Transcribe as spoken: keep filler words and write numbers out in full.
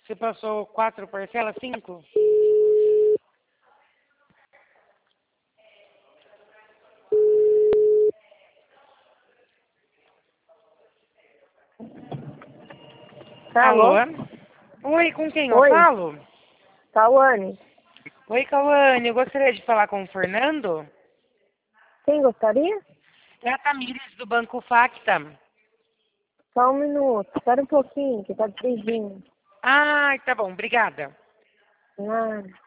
Você passou quatro parcelas, cinco? Alô? Alô? Oi, com quem eu Oi, falo? Tawane. Oi, Cauane, eu gostaria de falar com o Fernando. Quem gostaria? É a Tamires do Banco Facta. Só um minuto. Espera um pouquinho, que tá dirigindo. Ah, tá bom, obrigada. Ah.